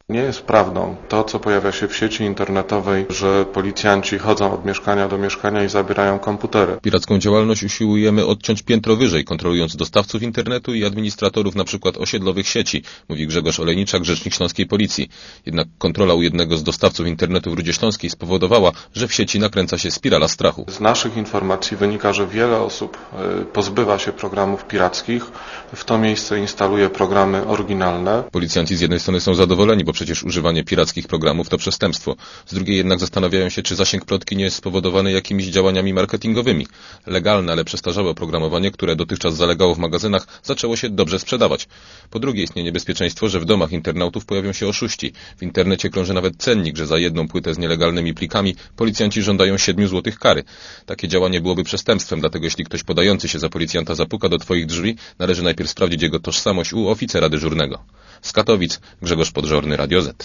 Nie jest prawdą to, co pojawia się w sieci internetowej, że policjanci chodzą od mieszkania do mieszkania i zabierają komputery. Piracką działalność usiłujemy odciąć piętro wyżej, kontrolując dostawców internetu i administratorów np. osiedlowych sieci, mówi Grzegorz Olejniczak, rzecznik śląskiej policji. Jednak kontrola u jednego z dostawców internetu w Rudzie Śląskiej spowodowała, że w sieci nakręca się spirala strachu. Z naszych informacji wynika, że wiele osób pozbywa się programów pirackich, w to miejsce instaluje programy oryginalne. Policjanci z jednej strony są zadowoleni, bo przecież używanie pirackich programów to przestępstwo. Z drugiej jednak zastanawiają się, czy zasięg plotki nie jest spowodowany jakimiś działaniami marketingowymi. Legalne, ale przestarzałe oprogramowanie, które dotychczas zalegało w magazynach, zaczęło się dobrze sprzedawać. Po drugie istnieje niebezpieczeństwo, że w domach internautów pojawią się oszuści. W internecie krąży nawet cennik, że za jedną płytę z nielegalnymi plikami policjanci żądają 7 zł kary. Takie działanie byłoby przestępstwem, dlatego jeśli ktoś podający się za policjanta zapuka do twoich drzwi, należy najpierw sprawdzić jego tożsamość u oficera dyżurnego. Z Katowic Grzegorz Podżorny, Radio Z.